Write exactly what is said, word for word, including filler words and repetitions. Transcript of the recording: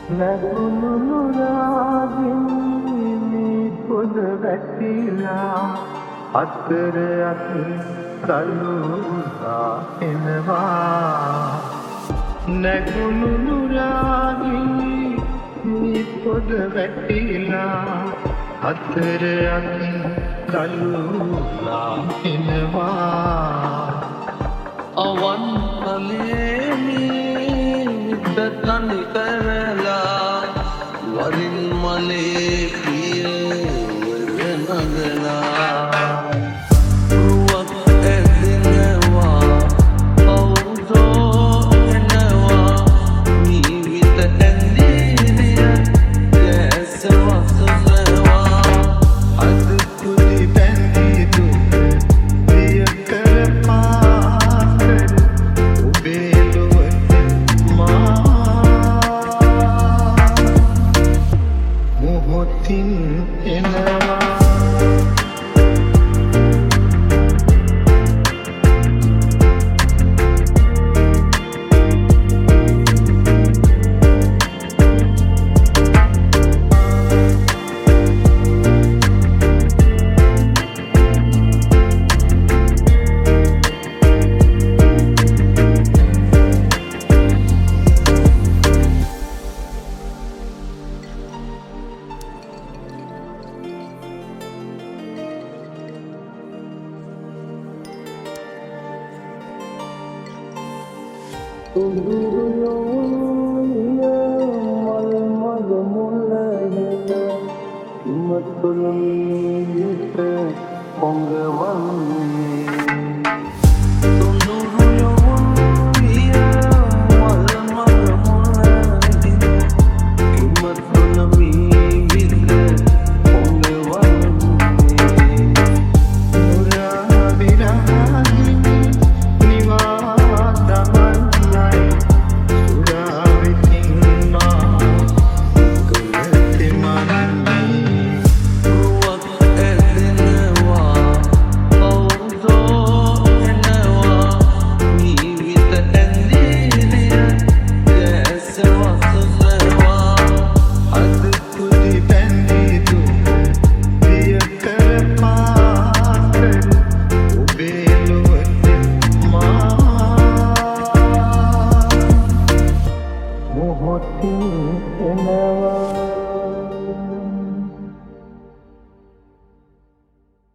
නැගුණු නුරාගින් මේ පොද වැටිලා අතරයක් තලුසා එනවා නැගුණු නුරාගින් මේ පොද වැටිලා අතරයක් තලුසා එනවා අවන් කලේ තනි කරලා වරින් මලේ පිය නගලා රුවක් ඇදෙනවා කවුදෝ එනවා ජීවිත ඇඳිරිය දැස වසනවා අද කුඩි බැඳී දුක දිය කරපාතර ඔබේ ලොවට මා මොහොතින් එනවා මොහොතින් එනවා